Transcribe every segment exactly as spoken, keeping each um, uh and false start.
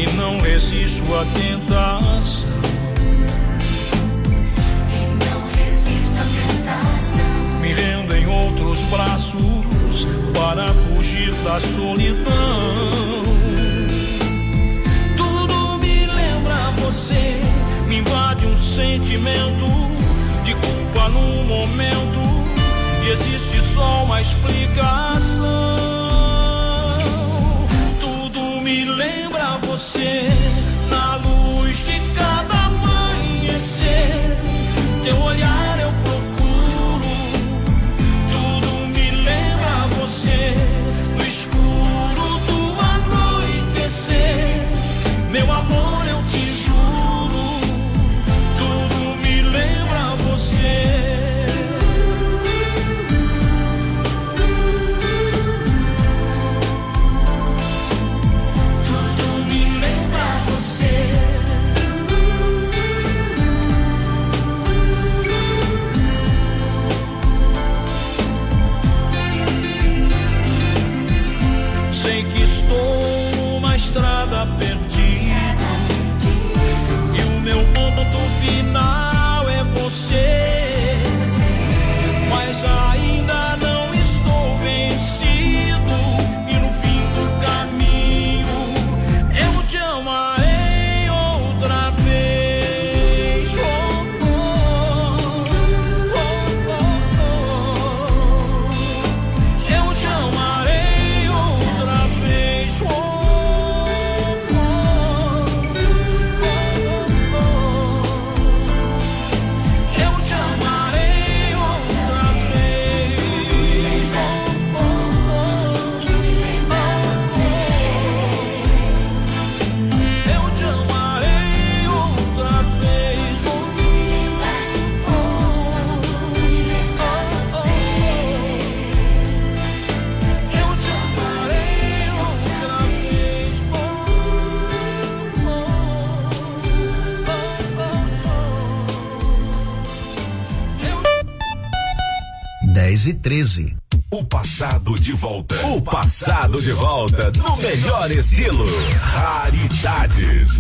e não resisto à tentação. E não resisto à tentação. Me rendo em outros braços para fugir da solidão. Tudo me lembra você, me invade um sentimento de culpa no momento, e existe só uma explicação. Tudo me lembra você, na luz de cada amanhecer, teu olhar eu procuro. Tudo me lembra você, no escuro do anoitecer, meu amor eu te juro. Tudo me lembra você. Sei que estou numa estrada perdida, e o meu ponto final é você, mas ainda não estou vencido, e no fim do caminho eu te amarei outra vez. Oh, oh, oh, oh, oh. Eu te amarei outra vez. Oh, oh, oh, oh. Eu te amarei outra vez. Oh, oh, oh, oh. Eu te amarei outra vez. Oh, oh, oh, oh. Eu te amarei outra vez. dez e treze. O passado de volta. O passado de volta no melhor estilo. Raridades.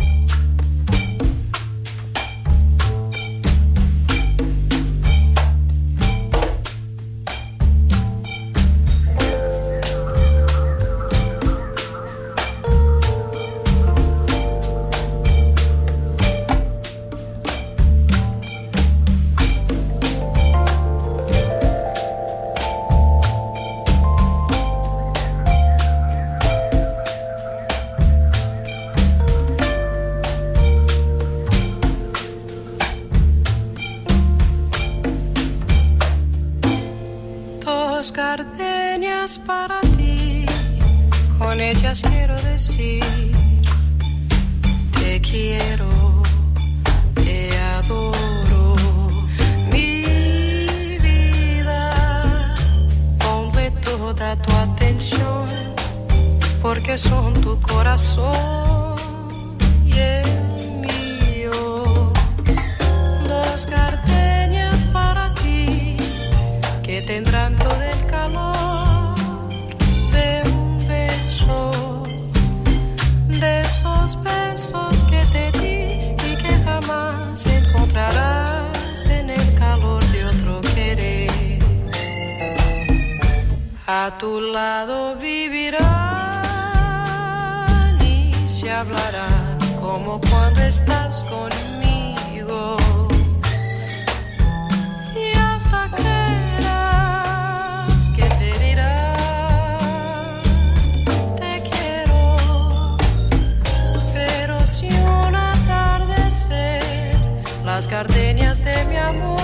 Dos gardenias para ti, con ellas quiero decir te quiero, te adoro, mi vida, ponle toda tu atención, porque son tu corazón y el mío. Dos gardenias para ti, que tendrán todo el calor de un beso, de esos besos que te di y que jamás encontrarás en el calor de otro querer. A tu lado vivirán y se hablarán como cuando estás conmigo, y hasta creerás que te dirán te quiero. Pero si un atardecer las gardenias de mi amor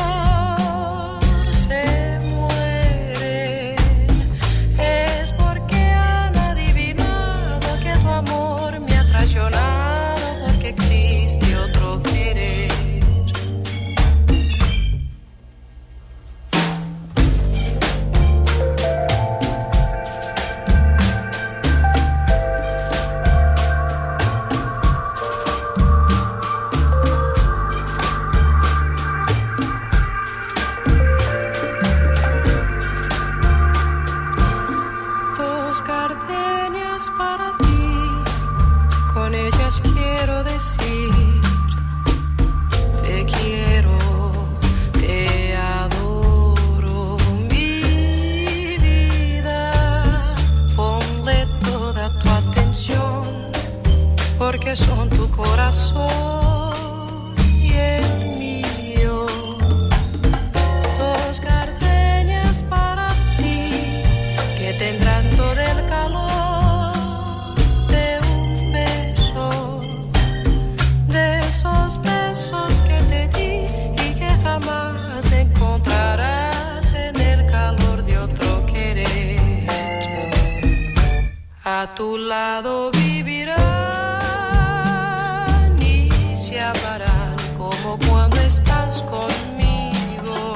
se mueren, es porque han adivinado que tu amor me ha traicionado, porque existe otro que a tu lado vivirán y se hablarán como cuando estás conmigo.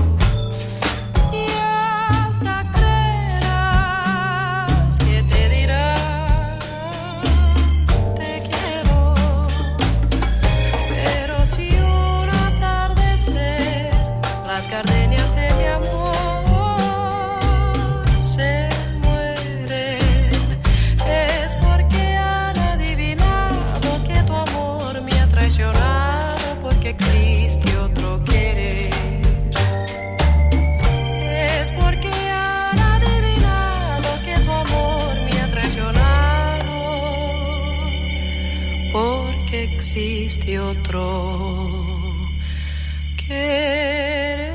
Y hasta creerás que te dirán te quiero. Pero si un atardecer las gardenias de mi amor se mueren, es porque han adivinado que tu amor me ha traicionado, porque existe otro querer. Es porque han adivinado que tu amor me ha traicionado, porque existe otro querer.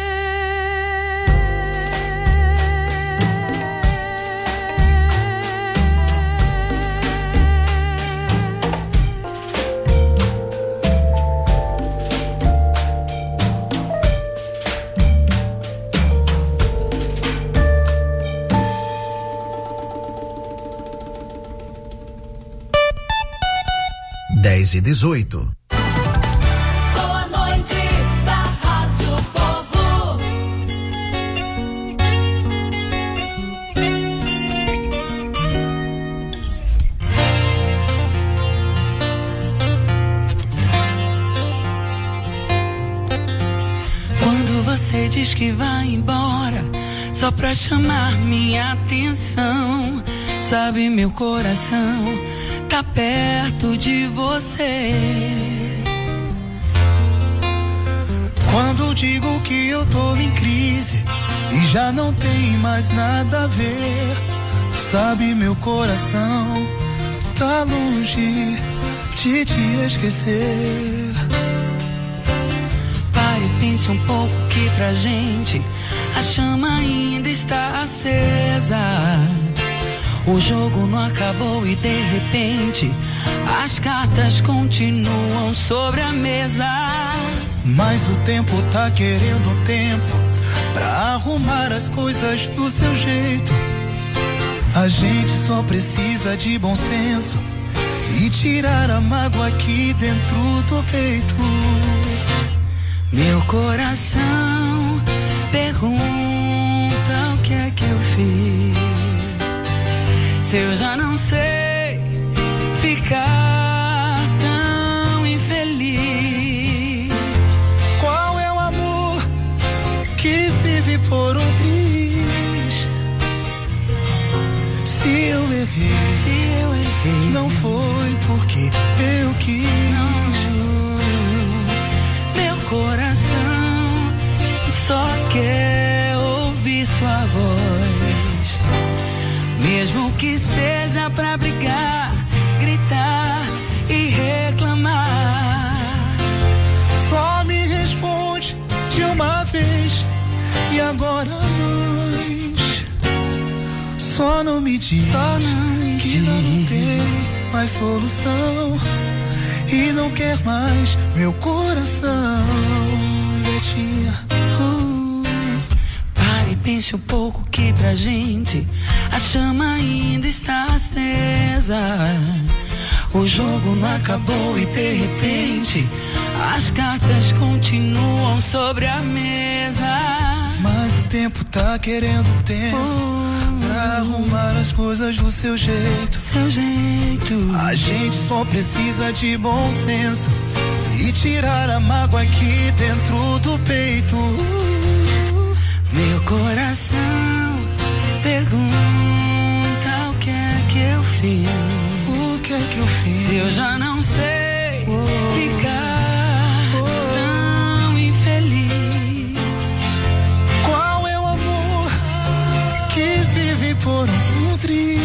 dez e dezoito. Boa noite da Rádio Povo. Quando você diz que vai embora, só pra chamar minha atenção, sabe, meu coração tá perto de você. Quando digo que eu tô em crise e já não tem mais nada a ver, sabe, meu coração tá longe de te esquecer. Pare e pense um pouco que pra gente a chama ainda está acesa. O jogo não acabou e de repente as cartas continuam sobre a mesa. Mas o tempo tá querendo um tempo pra arrumar as coisas do seu jeito. A gente só precisa de bom senso e tirar a mágoa aqui dentro do peito. Meu coração pergunta o que é que eu fiz, se eu já não sei ficar tão infeliz. Qual é o amor que vive por um triz? Se eu errei, Se eu errei, não foi porque eu quis. meu coração só quer ouvir sua voz, mesmo que seja pra brigar, gritar e reclamar. Só me responde de uma vez e agora nós. Só não me diz Só não me que não diz. tem mais solução e não quer mais meu coração. Betinha. Uh, pare e pense um pouco que pra gente a chama ainda está acesa. O jogo não acabou e de repente as cartas continuam sobre a mesa. Mas o tempo tá querendo tempo Uh, pra arrumar as coisas do seu jeito. seu jeito. A gente só precisa de bom senso e tirar a mágoa aqui dentro do peito. Meu coração pergunta o que é que eu fiz, O que é que eu fiz? se eu já não sei Oh. ficar tão infeliz. Qual é o amor que vive por um triz?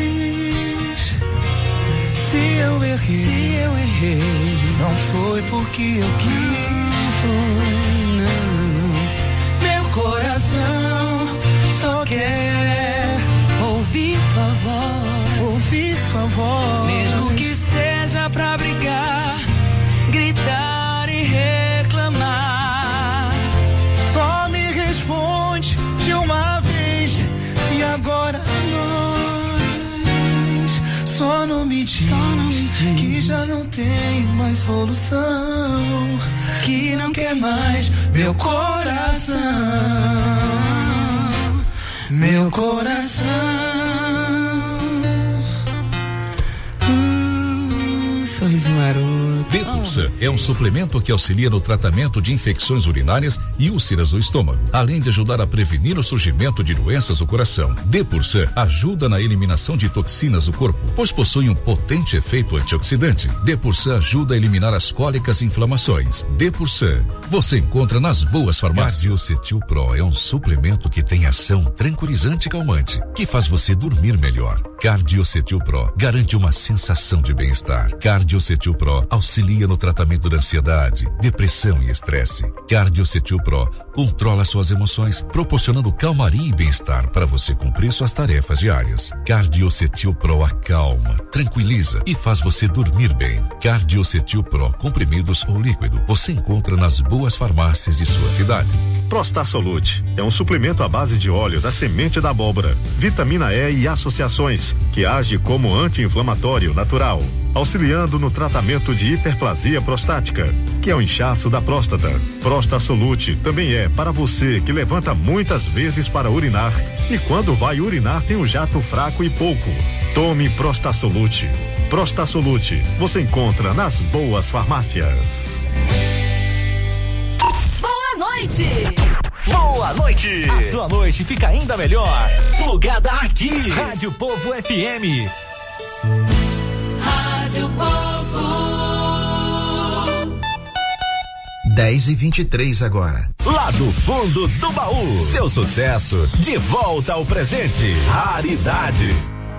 Se eu errei, Se eu errei, não foi porque eu quis. foi não. Meu coração só quer ouvir tua voz, Ouvir tua voz, mesmo que seja pra brigar, gritar e reclamar. só me responde de uma vez e agora nós. diz, só não me diz que já não tem mais solução, que não quer mais meu coração, meu coração. Hum, sorriso maroto. Depulsan é um suplemento que auxilia no tratamento de infecções urinárias e úlceras do estômago, além de ajudar a prevenir o surgimento de doenças do coração. Depulsan ajuda na eliminação de toxinas do corpo, pois possui um potente efeito antioxidante. Depulsan ajuda a eliminar as cólicas e inflamações. Depulsan você encontra nas boas farmácias. Cardiocetil Pro é um suplemento que tem ação tranquilizante e calmante, que faz você dormir melhor. Cardiocetil Pro garante uma sensação de bem-estar. Cardiocetil Pro auxilia no tratamento da ansiedade, depressão e estresse. Cardiocetil Pro controla suas emoções, proporcionando calmaria e bem-estar para você cumprir suas tarefas diárias. Cardiocetil Pro acalma, tranquiliza e faz você dormir bem. Cardiocetil Pro, comprimidos ou líquido, você encontra nas boas farmácias de sua cidade. Prostasolute é um suplemento à base de óleo da semente da abóbora, vitamina E e associações, que age como anti-inflamatório natural, auxiliando no tratamento de hiperplasia prostática, que é o inchaço da próstata. Prostasolute também é para você que levanta muitas vezes para urinar e quando vai urinar tem um jato fraco e pouco. Tome Prostasolute. Prostasolute você encontra nas boas farmácias. Boa noite! Boa noite! A sua noite fica ainda melhor. Plugada aqui. Rádio Povo F M. Rádio Povo. dez e vinte e três agora. Lá do fundo do baú, seu sucesso de volta ao presente. Raridade.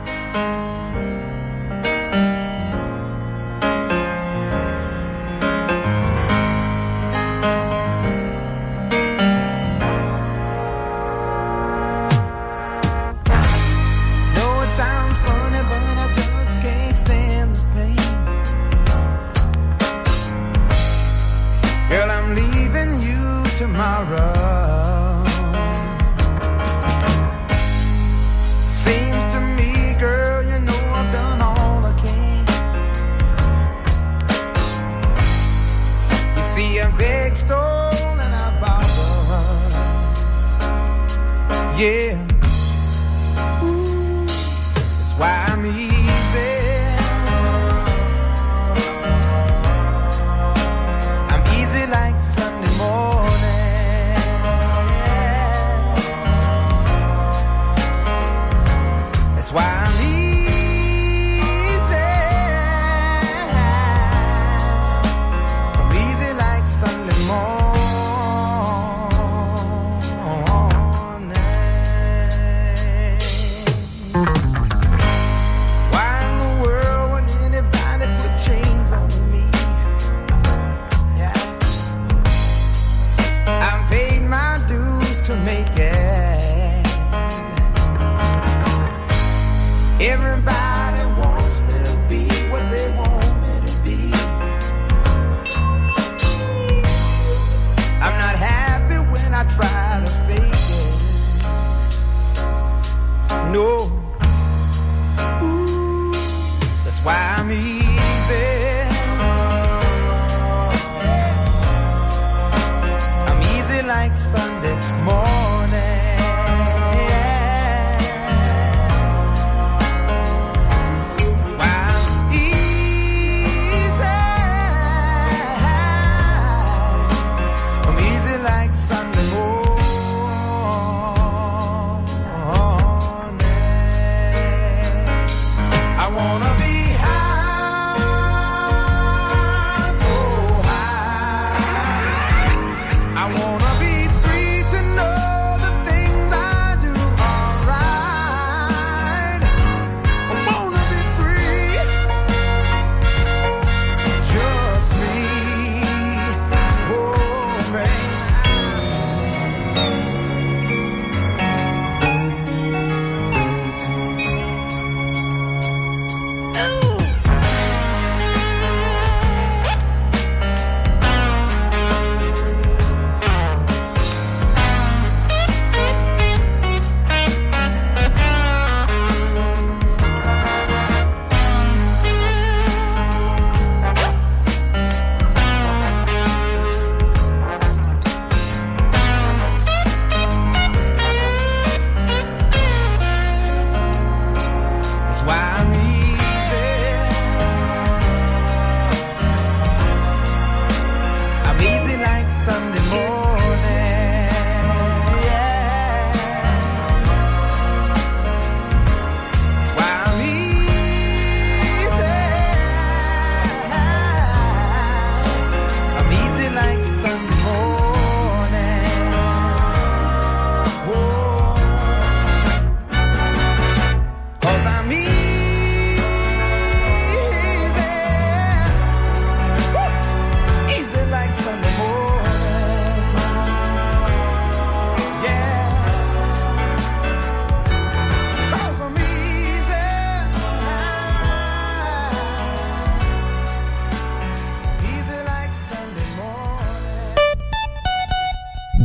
Tomorrow seems to me, girl, you know I've done all I can. You see a big stone and I borrow, yeah. Ooh, that's why I'm easy. I'm easy like Sunday morning. That's why I'm easy. I'm easy like Sunday morning. Why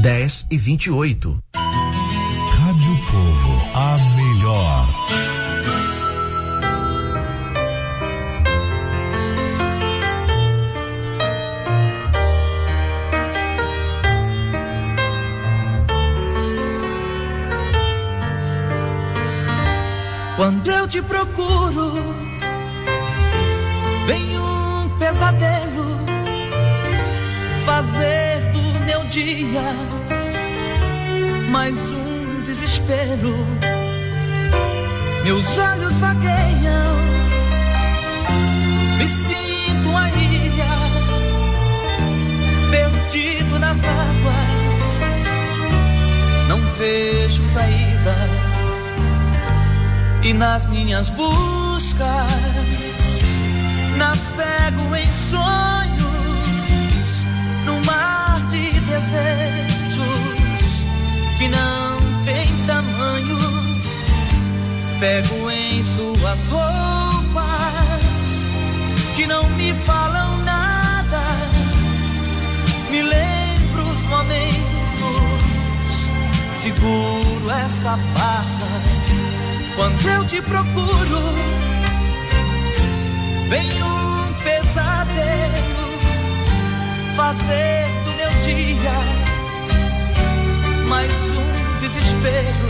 dez e vinte e oito. Rádio Povo, a melhor. Quando eu te procuro, vem um pesadelo fazer do meu dia mais um desespero. Meus olhos vagueiam, me sinto uma ilha, perdido nas águas, não vejo saída. E nas minhas buscas navego em sonhos no mar de desejos que não tem tamanho. Pego em suas roupas que não me falam nada, me lembro os momentos, seguro essa barra. Quando eu te procuro, vem um pesadelo fazer do meu dia mais um desespero.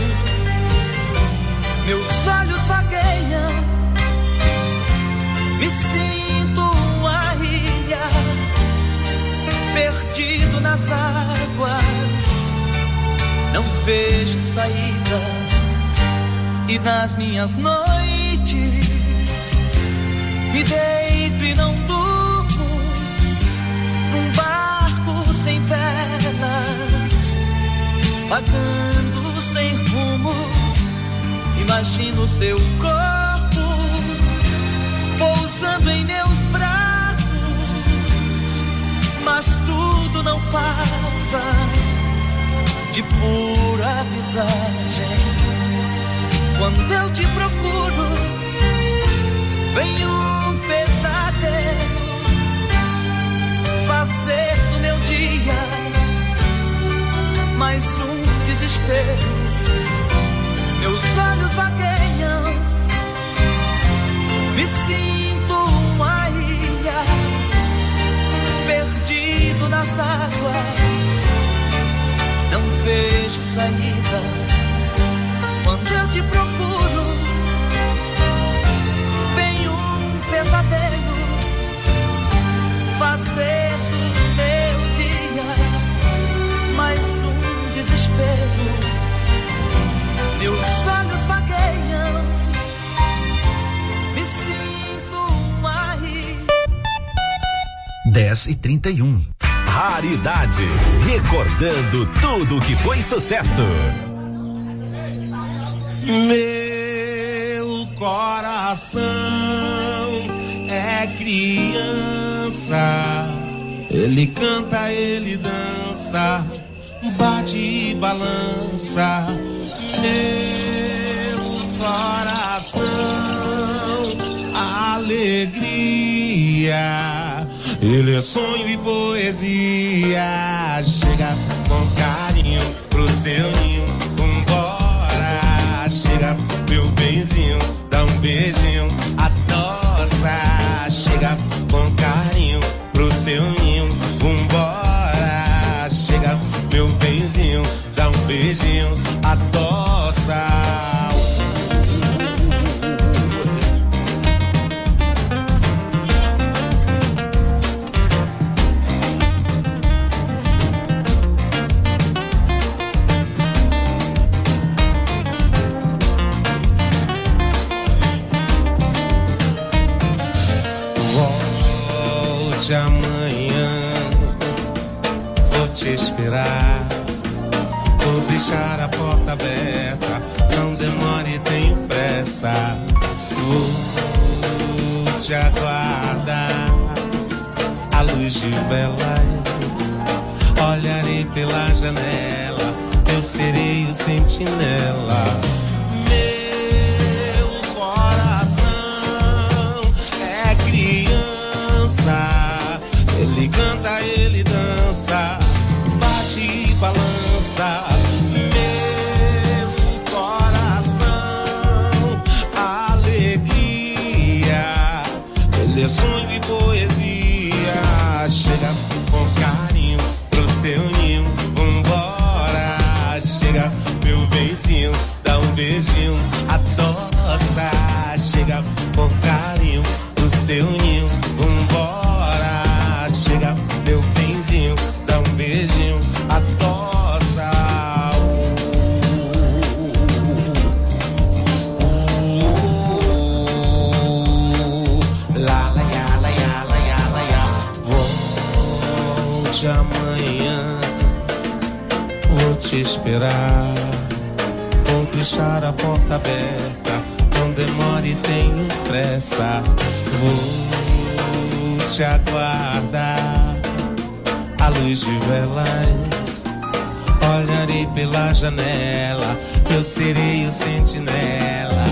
Meus olhos vagueiam, me sinto uma ilha, perdido nas águas, não vejo saída. E nas minhas noites me deito e não durmo num barco sem velas, vagando sem rumo. Imagino seu corpo pousando em meus braços, mas tudo não passa de pura visagem. Quando eu te procuro, vem um pesadelo fazer do meu dia mais um desespero. Meus olhos vagueiam, me sinto uma ilha, perdido nas águas, não vejo saída. Quando eu te procuro, vem um pesadelo fazer do meu dia mais um desespero. Meus olhos vagueiam, me sinto uma ilha. dez e trinta e um. Raridade, recordando tudo que foi sucesso. Meu coração é criança, ele canta, ele dança, bate e balança. Meu coração, alegria, ele é sonho e poesia. Chega com carinho pro seu ninho, vambora. Chega, meu benzinho, dá um beijinho, adoça. Chega com carinho pro seu ninho, vambora. Chega, meu benzinho, dá um beijinho, adoça. De amanhã vou te esperar, vou deixar a porta aberta, não demore, tenho pressa. Vou te aguardar à luz de velas, olharei pela janela, eu serei o sentinela. Meu coração é criança, ele canta, ele dança, bate e balança. dança. Meu coração, alegria, ele é sonho e poesia. Chega com carinho pro seu ninho, vambora. Chega, meu benzinho, dá um beijinho, adoça. Chega com carinho pro seu ninho, vambora. Chega, meu benzinho, dá um beijinho, adoça. Lá, lá, lá, lá, lá, lá, lá. Volte amanhã, vou te esperar. Vou deixar a porta aberta, não demore, tenho pressa. Vou te aguardar à luz de velas. Olharei pela janela, eu serei o sentinela.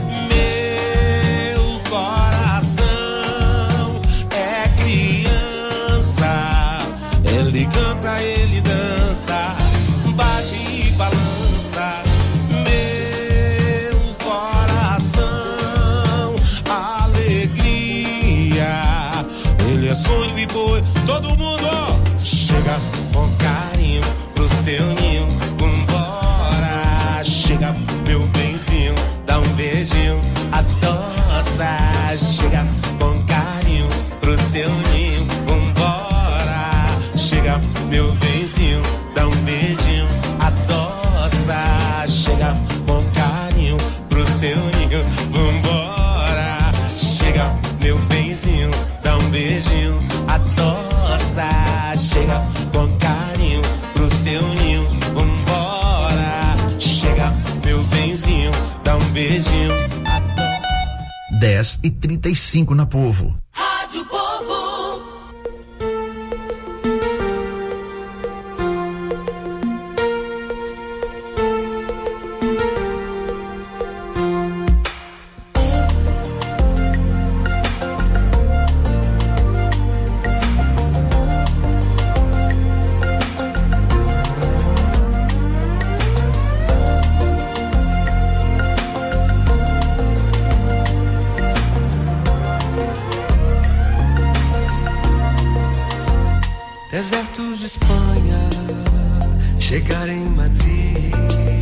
Meu coração é criança, ele canta, ele dança, bate e balança. Meu coração, alegria, ele é sonho e boi. Todo mundo, ó, chega com carinho pro seu ninho, vambora. Chega, meu benzinho, dá um beijinho, adoça. Chega com carinho pro seu ninho, vambora. Chega, meu benzinho, dá um beijinho, adoça. Chega com carinho pro seu ninho, vambora. Chega, meu benzinho, dá um beijinho, adoça. Chega com carinho pro seu ninho, vambora. Chega, meu benzinho, dá um beijinho, adoça. dez e trinta e cinco na Povo. Rádio Povo. Deserto de Espanha, chegar em Madrid,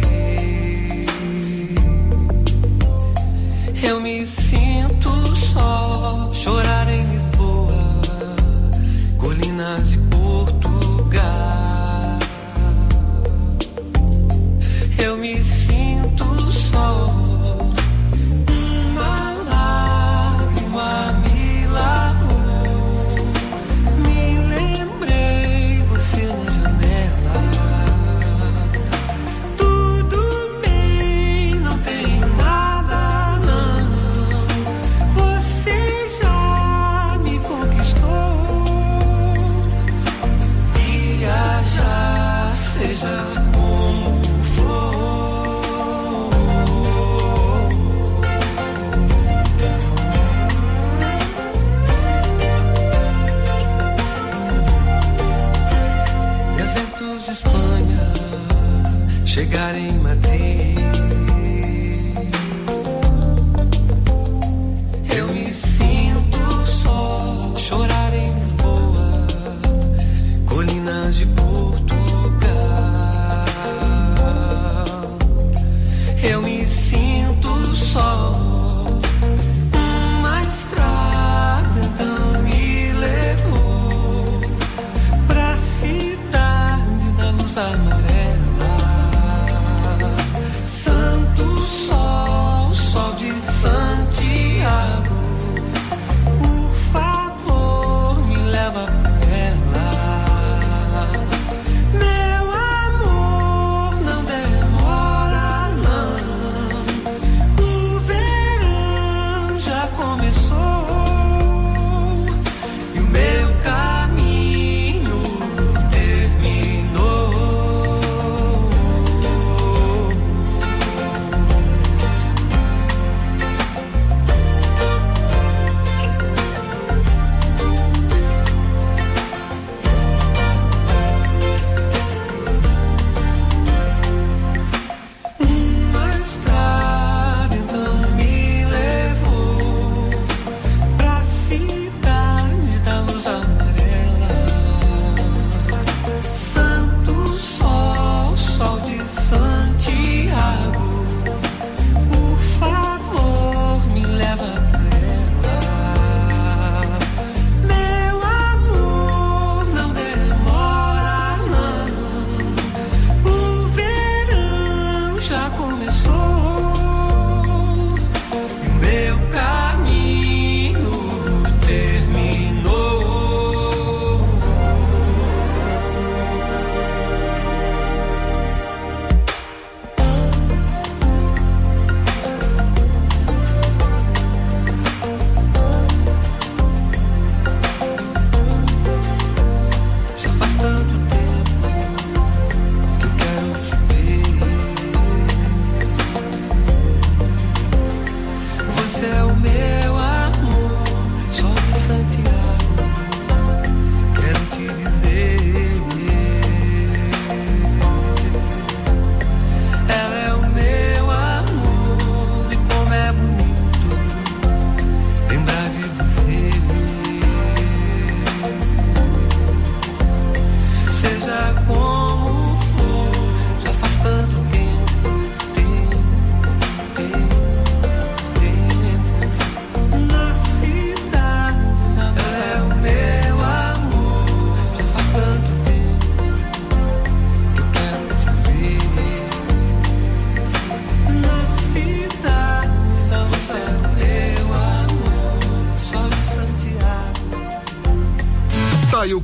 eu me sinto só. Chorar em Lisboa, colinas de Portugal, eu me sinto só. Uma lágrima me lavou, me lembrei você na janela. Tudo bem, não tem nada não, você já me conquistou. Viajar seja como for. Desertos de Espanha, chegar em Madrid, eu me sinto só. Chorar em Lisboa, colinas de Portugal, eu me sinto só. Uma estrada então me levou pra cidade da luz amarela. Santa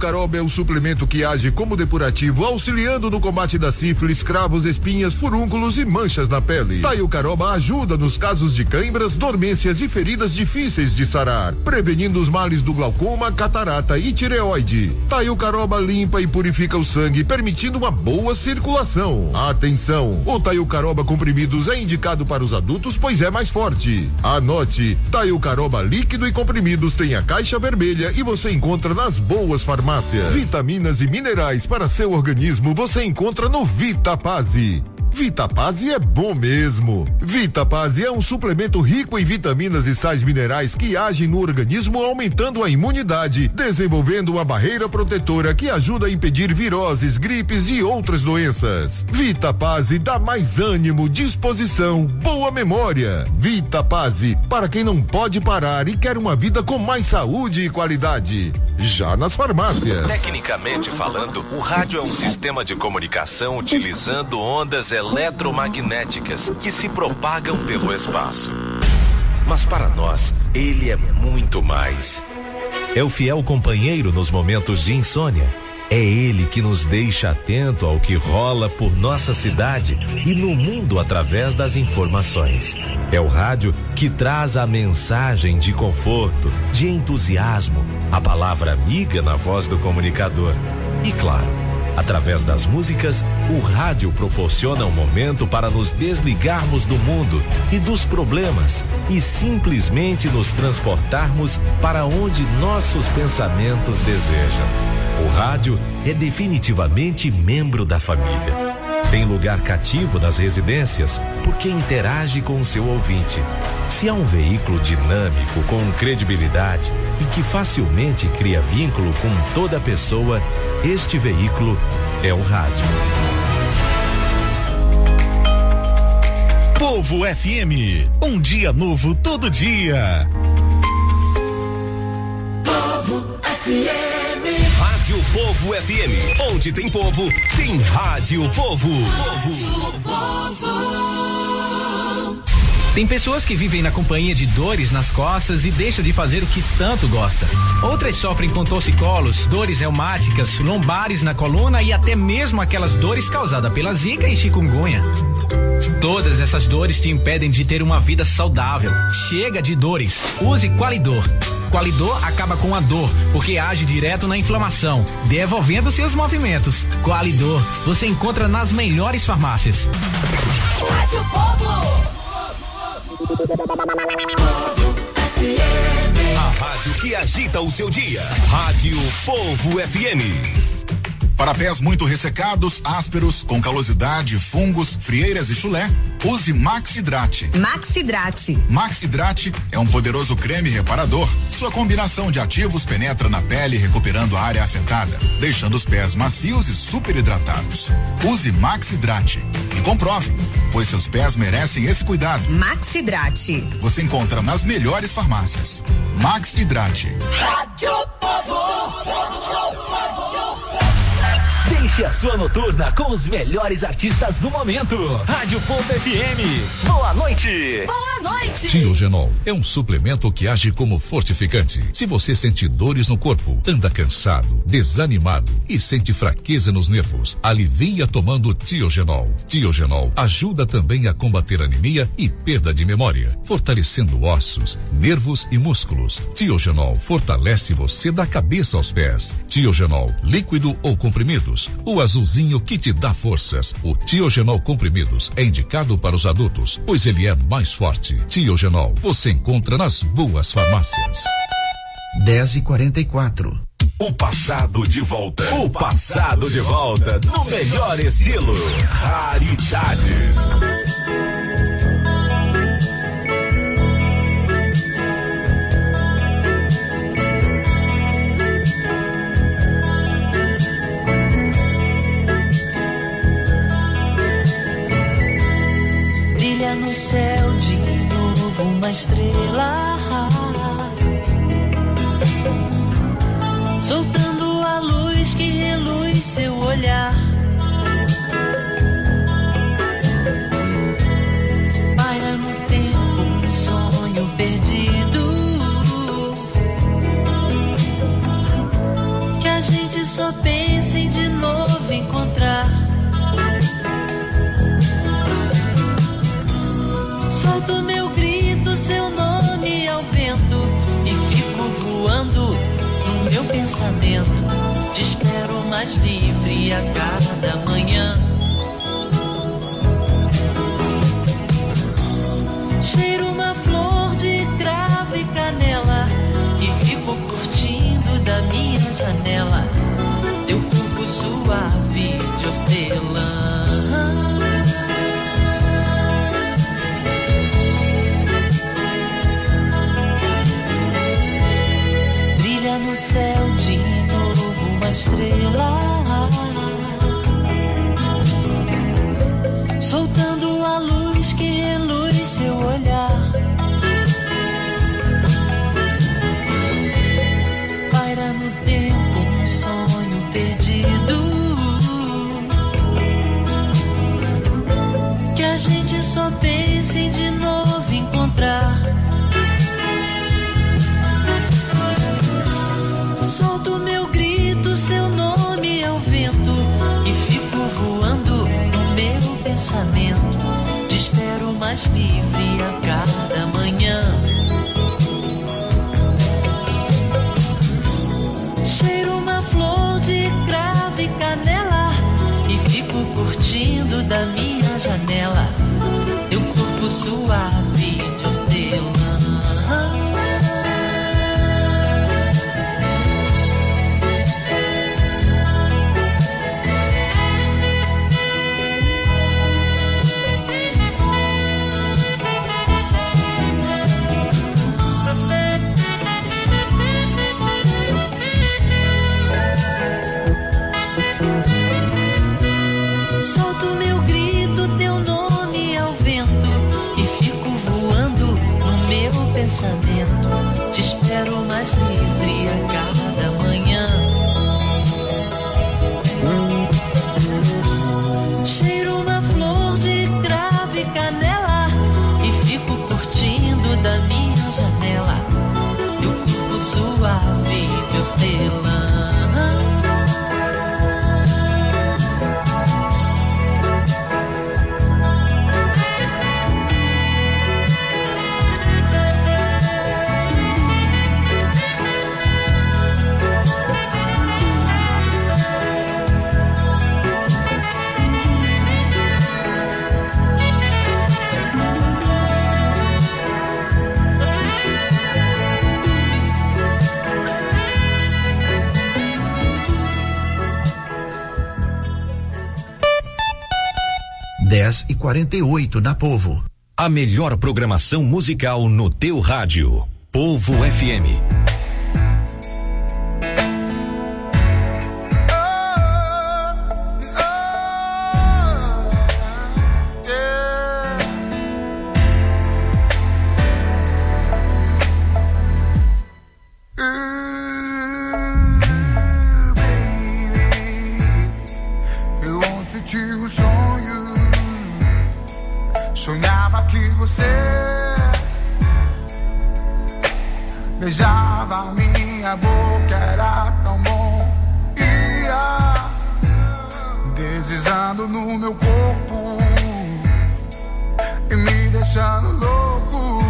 Caroba é o suplemento que age como depurativo, auxiliando no combate da sífilis, cravos, espinhas, furúnculos e manchas na pele. Taio Caroba ajuda nos casos de cãibras, dormências e feridas difíceis de sarar, prevenindo os males do glaucoma, catarata e tireoide. Taio Caroba limpa e purifica o sangue, permitindo uma boa circulação. Atenção, o Taio Caroba comprimidos é indicado para os adultos, pois é mais forte. Anote, Taio Caroba líquido e comprimidos tem a caixa vermelha e você encontra nas boas farmácias. Vitaminas e minerais para seu organismo você encontra no Vitapase. Vitapase é bom mesmo. Vitapase é um suplemento rico em vitaminas e sais minerais que agem no organismo, aumentando a imunidade, desenvolvendo uma barreira protetora que ajuda a impedir viroses, gripes e outras doenças. Vitapase dá mais ânimo, disposição, boa memória. Vitapase, para quem não pode parar e quer uma vida com mais saúde e qualidade. Já nas farmácias. Tecnicamente falando, o rádio é um sistema de comunicação utilizando ondas eletromagnéticas que se propagam pelo espaço. Mas para nós, ele é muito mais. É o fiel companheiro nos momentos de insônia. É ele que nos deixa atento ao que rola por nossa cidade e no mundo através das informações. É o rádio que traz a mensagem de conforto, de entusiasmo, a palavra amiga na voz do comunicador. E claro, através das músicas, o rádio proporciona um momento para nos desligarmos do mundo e dos problemas e simplesmente nos transportarmos para onde nossos pensamentos desejam. O rádio é definitivamente membro da família. Tem lugar cativo nas residências porque interage com o seu ouvinte. Se é um veículo dinâmico, com credibilidade e que facilmente cria vínculo com toda pessoa, este veículo é o rádio. Povo F M, um dia novo todo dia. Povo F M. Rádio Povo F M, onde tem povo, tem Rádio Povo. Rádio Povo. Tem pessoas que vivem na companhia de dores nas costas e deixam de fazer o que tanto gosta. Outras sofrem com torcicolos, dores reumáticas, lombares na coluna e até mesmo aquelas dores causadas pela zika e chikungunya. Todas essas dores te impedem de ter uma vida saudável. Chega de dores. Use Qualidor. Qualidor acaba com a dor, porque age direto na inflamação, devolvendo seus movimentos. Qualidor, você encontra nas melhores farmácias. Rádio Povo. A rádio que agita o seu dia. Rádio Povo F M. Para pés muito ressecados, ásperos, com calosidade, fungos, frieiras e chulé, use Maxidrate. Maxidrate. Maxidrate é um poderoso creme reparador. Sua combinação de ativos penetra na pele, recuperando a área afetada, deixando os pés macios e super hidratados. Use Maxidrate e comprove, pois seus pés merecem esse cuidado. Maxidrate. Você encontra nas melhores farmácias. Maxidrate. Rádio Povo. Deixe a sua noturna com os melhores artistas do momento. Rádio Povo F M. Boa noite. Boa noite. Tiogenol é um suplemento que age como fortificante. Se você sente dores no corpo, anda cansado, desanimado e sente fraqueza nos nervos, alivia tomando Tiogenol. Tiogenol ajuda também a combater anemia e perda de memória, fortalecendo ossos, nervos e músculos. Tiogenol fortalece você da cabeça aos pés. Tiogenol, líquido ou comprimidos, o azulzinho que te dá forças. O Tiogenol comprimidos é indicado para os adultos, pois ele é mais forte. Tiogenol você encontra nas boas farmácias. dez e quarenta e quatro. O passado de volta. O passado de volta no melhor estilo. Raridades. Brilha no céu de novo uma estrela, soltando a luz que reluz seu olhar. Paira no tempo um sonho perdido que a gente Solto meu grito, seu nome ao vento e fico voando no meu pensamento. Te espero mais livre a cada manhã. Cheiro uma flor de cravo e canela e fico curtindo da minha janela teu corpo suave de hortelã. Brilha no céu de novo uma estrela, soltando a luz que reluz seu olhar. Paira no tempo um sonho perdido que a gente só pensa em de novo encontrar. Solto meu grito, seu nome ao vento e fico voando no meu pensamento. Te espero mais livre a cada manhã. Cheiro uma flor de cravo e canela e fico curtindo da minha janela teu corpo suave de hortelã. Solto meu grito, teu nome ao vento e fico voando no meu pensamento. Te espero mais livre a cada manhã. Cheiro uma flor de cravo e canela e fico curtindo da minha janela teu corpo suave de hortelã. dez e quarenta e oito na Povo. A melhor programação musical no teu rádio. Povo F M. Sonhava que você beijava minha boca, era tão bom. Ia deslizando no meu corpo e me deixando louco.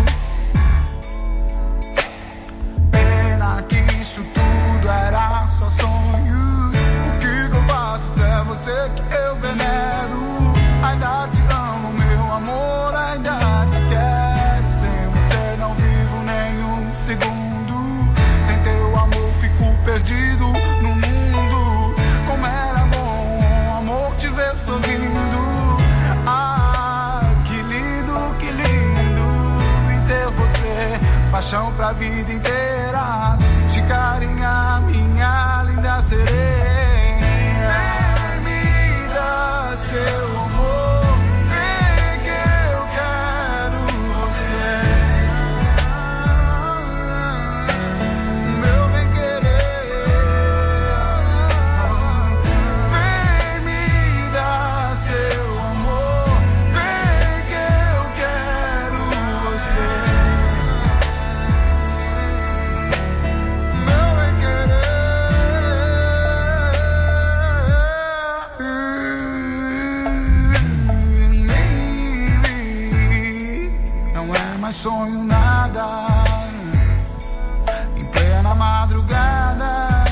Pena que isso tudo era só sonho. O que, que eu faço se é você que eu venero? Ainda te amo, meu amor, ainda te quero. Sem você não vivo nem um segundo. Sem teu amor fico perdido no mundo. Como era bom, amor, te ver sorrindo. Ah, que lindo, que lindo. E ter você, paixão pra vida inteira. Te carinhar, minha linda sereia. Me dá seu amor. mais sonho nada. Em plena madrugada,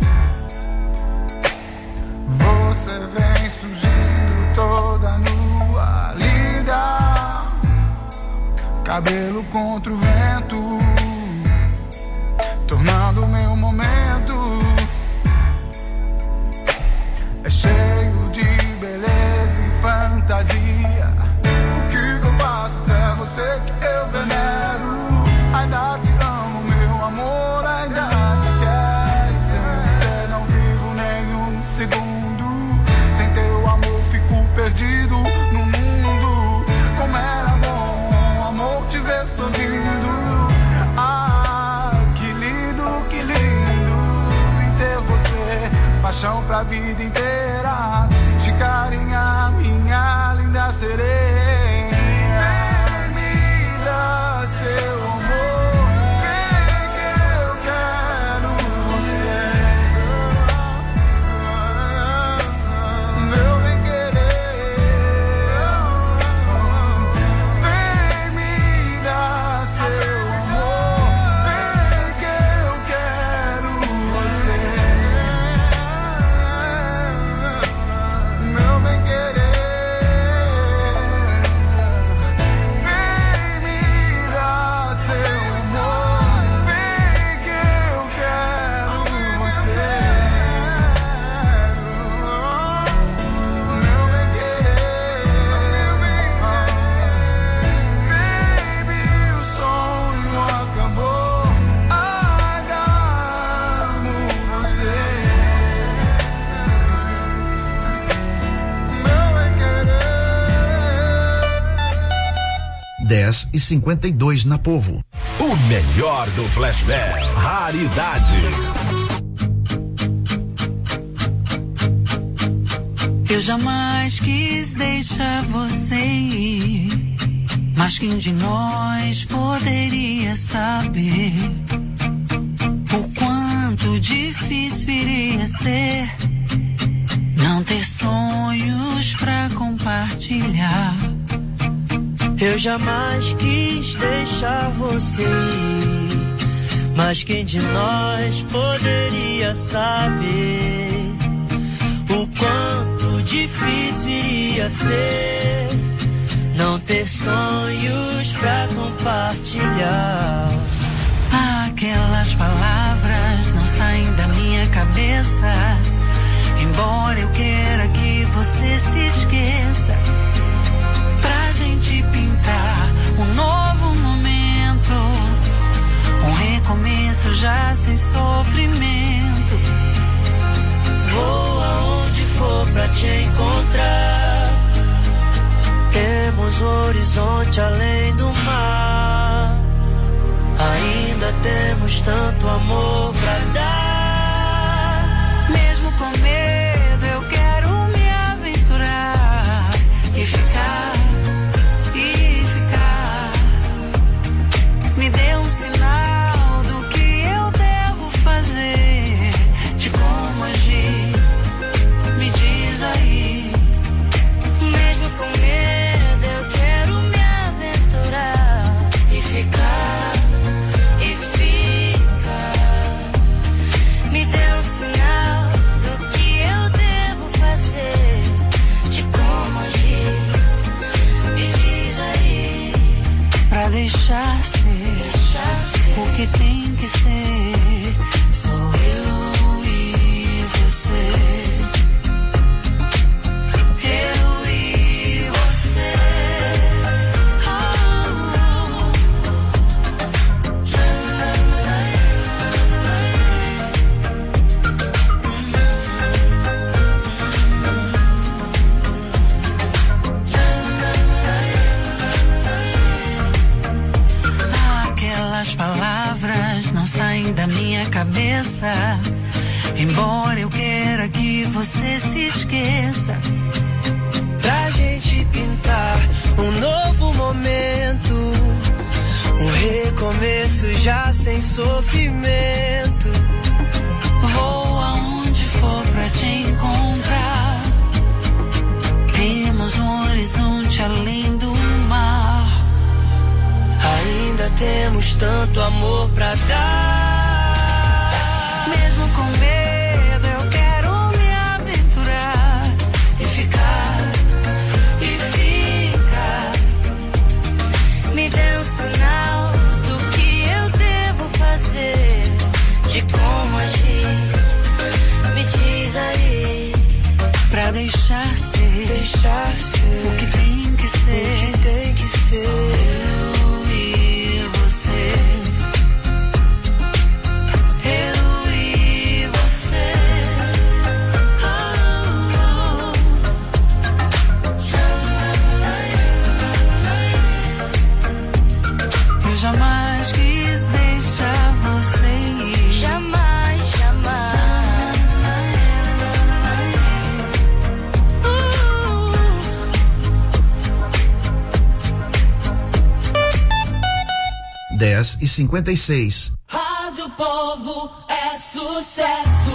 você vem surgindo toda nua, linda, cabelo contra o vento, tornando o meu momento. É cheio de beleza e fantasia. O que eu faço é você que eu venero. Ainda te amo, meu amor, ainda te quero. Sem você não vivo nenhum segundo. Sem teu amor fico perdido no mundo. Como era bom, amor, te ver sorrindo. Ah, que lindo, que lindo em ter você. Paixão pra vida inteira. De carinha, minha linda sereia. Vem me dar seu amor. Vem que eu quero você. Meu bem querer. Vem me dar seu amor. Vem que eu quero você. Meu bem querer. Vem me dar seu amor. Vem que eu quero você. Meu bem querer. Baby, o sonho acabou. Ainda amo você. Meu bem querer. dez e cinquenta e dois na Povo. O melhor do flashback, raridade. Eu jamais quis deixar você ir, mas quem de nós poderia saber o quanto difícil iria ser não ter sonhos pra compartilhar. Eu jamais quis deixar você ir, mas quem de nós poderia saber o quanto difícil iria ser não ter sonhos pra compartilhar. Aquelas palavras não saem da minha cabeça, embora eu queira que você se esqueça. Pra gente pintar um novo momento, um recomeço já sem sofrimento. Vou aonde for pra te encontrar. Temos um horizonte além do mar. Ainda temos tanto amor pra dar. Mesmo com medo eu quero me aventurar e ficar, e ficar. Me dê um sinal do que eu devo fazer, de como agir, me diz aí. Mesmo com medo eu quero me aventurar e ficar, e ficar. Me dê um sinal do que eu devo fazer, de como agir, me diz aí. Pra deixar ser, deixar ser o que tem que ser, sou eu e você. Eu e você. Aquelas palavras não saem da minha cabeça, embora eu queira que você se esqueça. Pra gente pintar um novo momento, um recomeço já sem sofrimento. Vou aonde for pra te encontrar. Temos um horizonte além do mar. Ainda temos tanto amor pra dar. Mesmo com medo, eu quero me aventurar e ficar, e ficar. Me dê um sinal do que eu devo fazer, de como agir. Me diz aí, pra deixar ser, deixar ser o que tem que ser, o que tem que ser. Eu e você, eu e você. Oh, oh. Eu jamais quis deixar você ir, jamais, jamais. dez e cinquenta e seis. Rádio Povo é sucesso.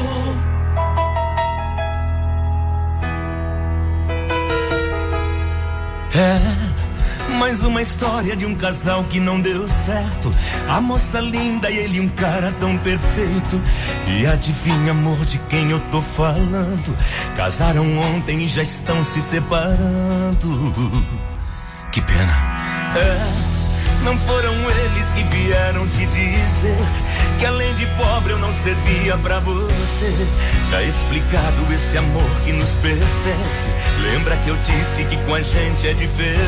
É mais uma história de um casal que não deu certo. A moça linda e ele um cara tão perfeito. E adivinha, amor, de quem eu tô falando? Casaram ontem e já estão se separando. Que pena. É, não foram eles que vieram te dizer que além de pobre eu não servia pra você. Tá explicado esse amor que nos pertence. Lembra que eu disse que com a gente é diferente?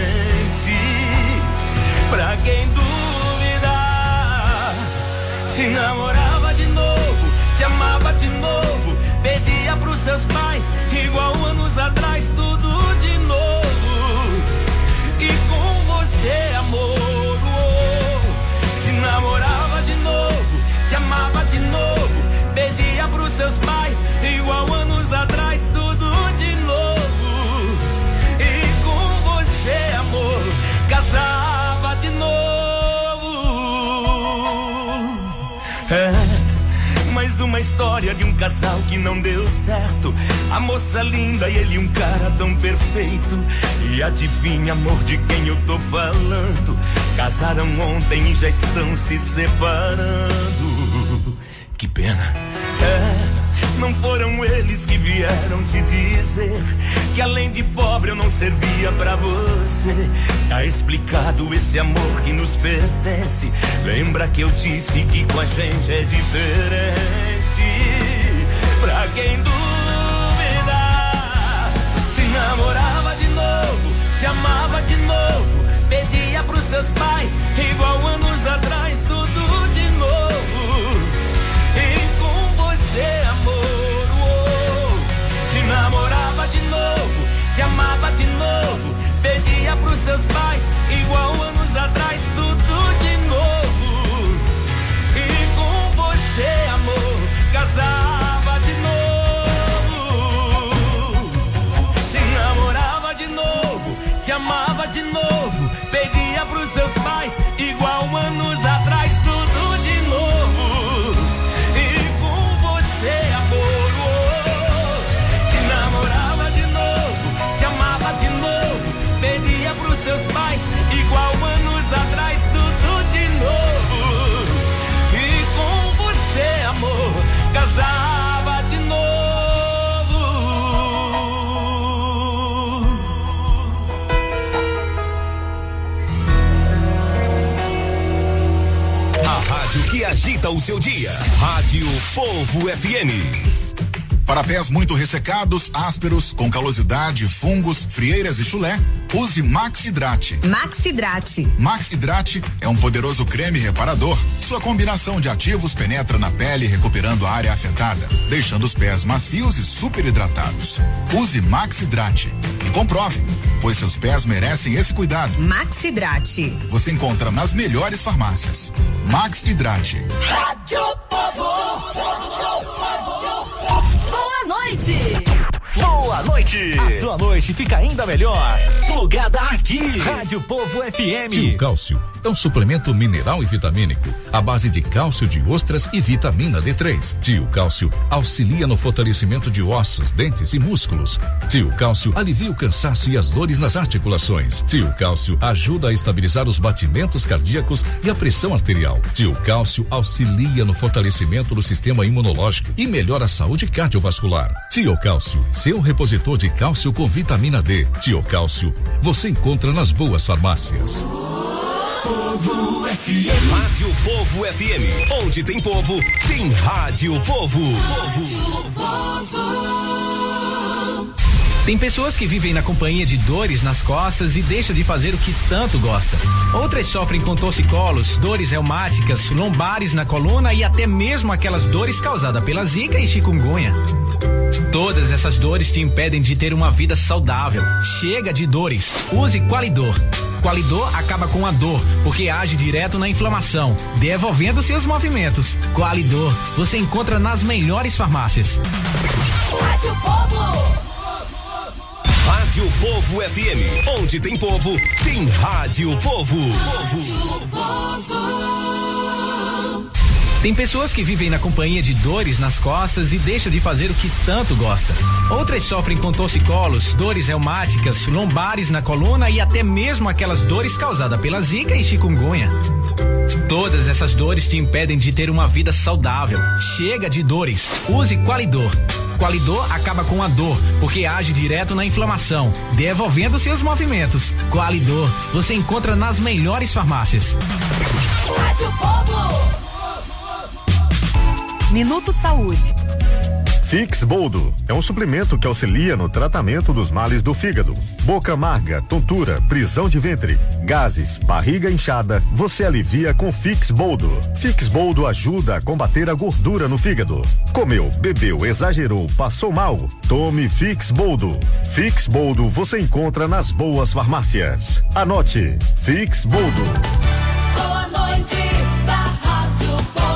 Pra quem duvidar, te namorava de novo, te amava de novo, pedia pros seus pais igual anos atrás, tudo de novo. E com você, amor, te namorava de novo, te amava de novo, pedia pros seus pais igual anos atrás, tudo de novo. E com você, amor, casava de novo. É mais uma história de um casal que não deu certo. A moça linda e ele um cara tão perfeito. E adivinha, amor, de quem eu tô falando? Casaram ontem e já estão se separando. Que pena. É, não foram eles que vieram te dizer que além de pobre eu não servia pra você. Tá explicado esse amor que nos pertence. Lembra que eu disse que com a gente é diferente? Pra quem duvidar, te namorava de novo, te amava de novo, pedia pros seus pais igual anos atrás, tudo de novo. E com você, amor, oh, te namorava de novo, te amava de novo, pedia pros seus pais igual anos atrás, tudo de novo. E com você, amor, casava de novo. Te namorava de novo, te amava de novo, pedia pros seus pais igual anos atrás, tudo de novo. E com você, amor, oh, te namorava de novo, te amava de novo, pedia pros seus pais igual anos atrás, tudo de novo. E com você, amor, casava de novo. A rádio que agita o seu dia. Rádio Povo F M. Para pés muito ressecados, ásperos, com calosidade, fungos, frieiras e chulé, use Maxidrate. Maxidrate. Maxidrate é um poderoso creme reparador. Sua combinação de ativos penetra na pele, recuperando a área afetada, deixando os pés macios e super hidratados. Use Maxidrate e comprove, pois seus pés merecem esse cuidado. Maxidrate. Você encontra nas melhores farmácias. Maxidrate. Rádio Povo. Boa noite! Boa noite! A sua noite fica ainda melhor com plugada aqui. Rádio Povo F M. Tio Cálcio é um suplemento mineral e vitamínico à base de cálcio de ostras e vitamina D três. Tio Cálcio auxilia no fortalecimento de ossos, dentes e músculos. Tio Cálcio alivia o cansaço e as dores nas articulações. Tio Cálcio ajuda a estabilizar os batimentos cardíacos e a pressão arterial. Tio Cálcio auxilia no fortalecimento do sistema imunológico e melhora a saúde cardiovascular. Tio Cálcio, seu repositor de cálcio com vitamina D. Tio Cálcio, você encontra nas boas farmácias. Povo F M. Rádio Povo F M. Onde tem povo, tem Rádio Povo. Rádio Povo. Tem pessoas que vivem na companhia de dores nas costas e deixam de fazer o que tanto gosta. Outras sofrem com torcicolos, dores reumáticas, lombares na coluna e até mesmo aquelas dores causadas pela zika e chikungunya. Todas essas dores te impedem de ter uma vida saudável. Chega de dores. Use Qualidor. Qualidor acaba com a dor, porque age direto na inflamação, devolvendo seus movimentos. Qualidor, você encontra nas melhores farmácias. Rádio Povo. Rádio Povo F M. Onde tem povo, tem Rádio Povo. Rádio Povo. Tem pessoas que vivem na companhia de dores nas costas e deixam de fazer o que tanto gosta. Outras sofrem com torcicolos, dores reumáticas, lombares na coluna e até mesmo aquelas dores causadas pela zika e chikungunya. Todas essas dores te impedem de ter uma vida saudável. Chega de dores. Use Qualidor. Qualidor acaba com a dor, porque age direto na inflamação, devolvendo seus movimentos. Qualidor, você encontra nas melhores farmácias. Rádio Povo. Minuto Saúde. Fix Boldo é um suplemento que auxilia no tratamento dos males do fígado. Boca amarga, tontura, prisão de ventre, gases, barriga inchada, você alivia com Fix Boldo. Fix Boldo ajuda a combater a gordura no fígado. Comeu, bebeu, exagerou, passou mal? Tome Fix Boldo. Fix Boldo você encontra nas boas farmácias. Anote, Fix Boldo. Boa noite da Rádio Povo.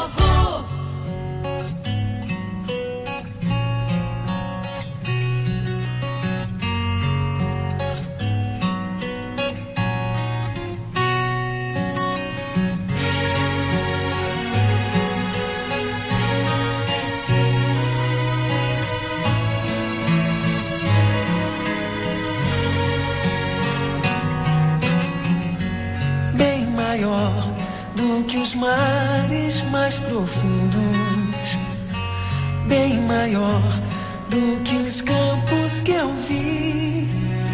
Os mares mais profundos, bem maior do que os campos que eu vi,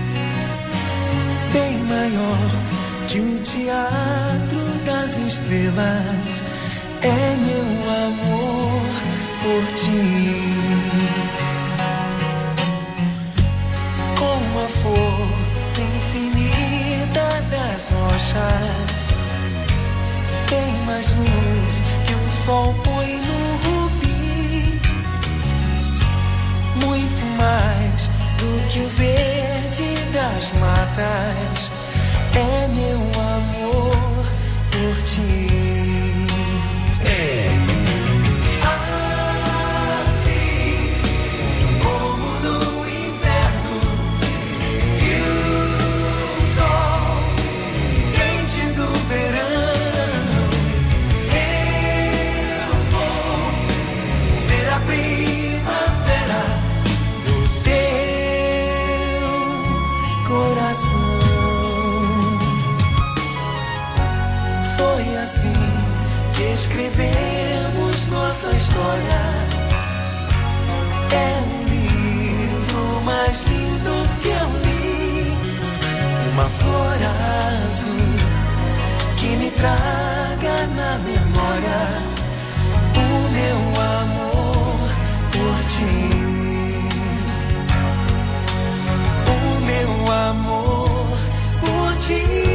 bem maior que o teatro das estrelas, é meu amor por ti. Com a força infinita das rochas, tem mais luz que o sol põe no rubi, muito mais do que o verde das matas, é meu amor por ti. Assim como no inverno e o sol quente do verão, a primavera do teu coração. Foi assim que escrevemos nossa história. É um livro mais lindo que eu li, uma flor azul que me traga na memória o meu amor por ti, o meu amor por ti.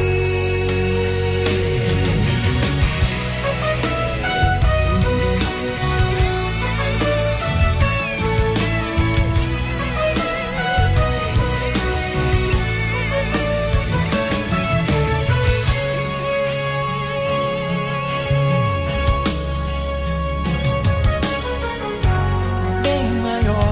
Bem maior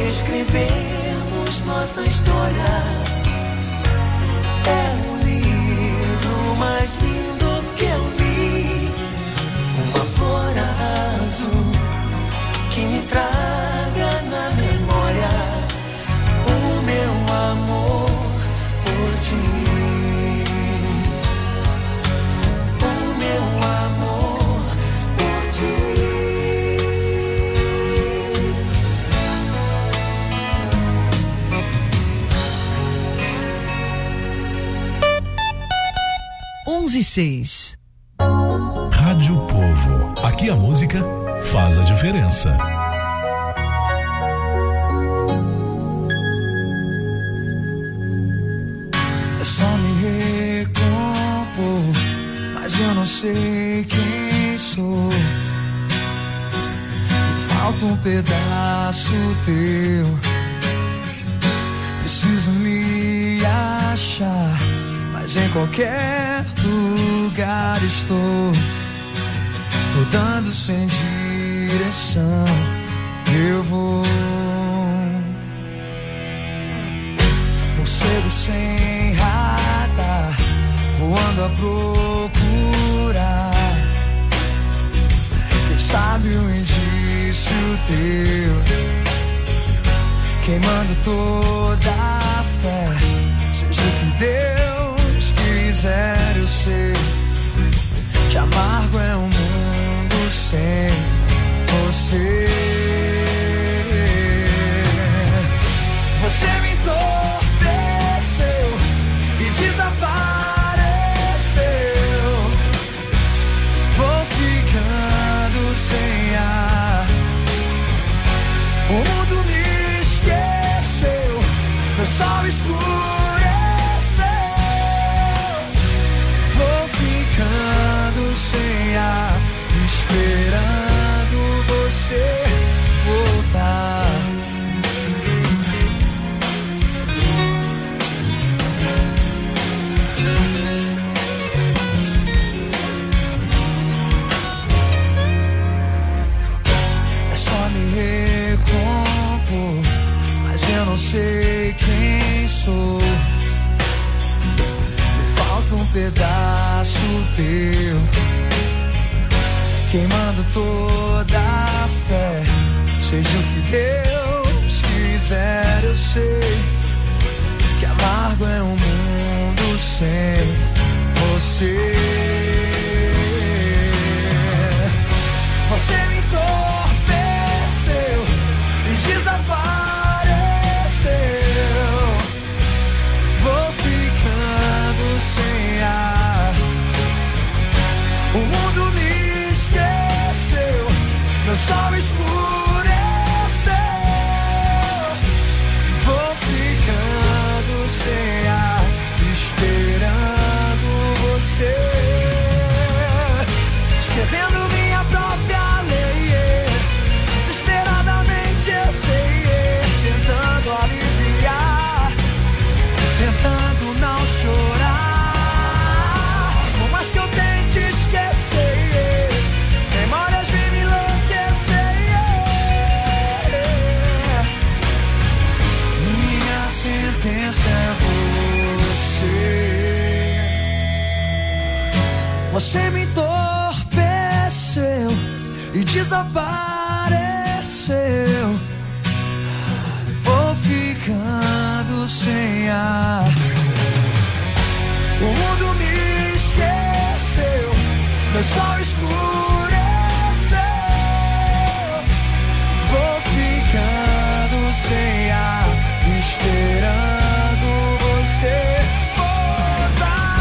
escrevemos nossa história. É o livro mais lindo que eu li. Uma flor azul que me traga na memória o meu amor por ti. O meu amor por ti. onze e seis. Rádio Povo. Aqui a música faz a diferença. É só me recompor, mas eu não sei quem sou. Me falta um pedaço teu. Preciso me achar, mas em qualquer lugar estou. Rodando sem direção, eu vou. Morcego sem radar, voando a procurar. Quem sabe um indício teu, queimando toda a fé. Seja o que Deus quiser, eu sei que amargo é um mundo sem você. Você me entorpeceu e desapareceu. Vou ficando sem ar. O mundo me esqueceu, meu sol escureceu. Vou ficando sem ar, esperando você voltar. É só me recompor, mas eu não sei quem sou. Me falta um pedaço teu, queimando toda a fé. Seja o que Deus quiser, eu sei que amargo é um mundo sem você. Você me entorpeceu e desapareceu. Vou ficando sem ar. O mundo me esqueceu, meu sol escureceu. Vou ficando sem ar, esperando você. Escrevendo minha própria lei, desesperadamente eu sei. Tentando aliviar, tentando não chorar. Por mais que eu tente esquecer, memórias vêm me enlouquecer. Minha sentença é você. Você me entorpeceu e desapareceu. Vou ficando sem ar. O mundo me esqueceu, meu sol escureceu. Vou ficando sem ar, esperando você voltar.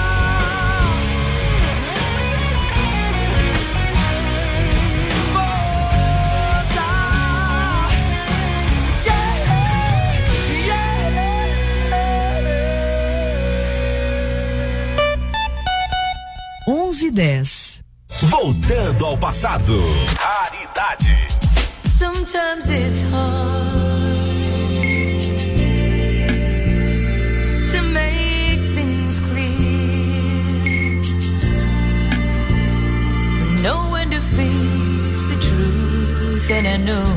Voltar. Yeah, yeah. onze e dez. Voltando ao passado. Raridades. Sometimes it's hard to make things clear. Know when to face the truth, and I know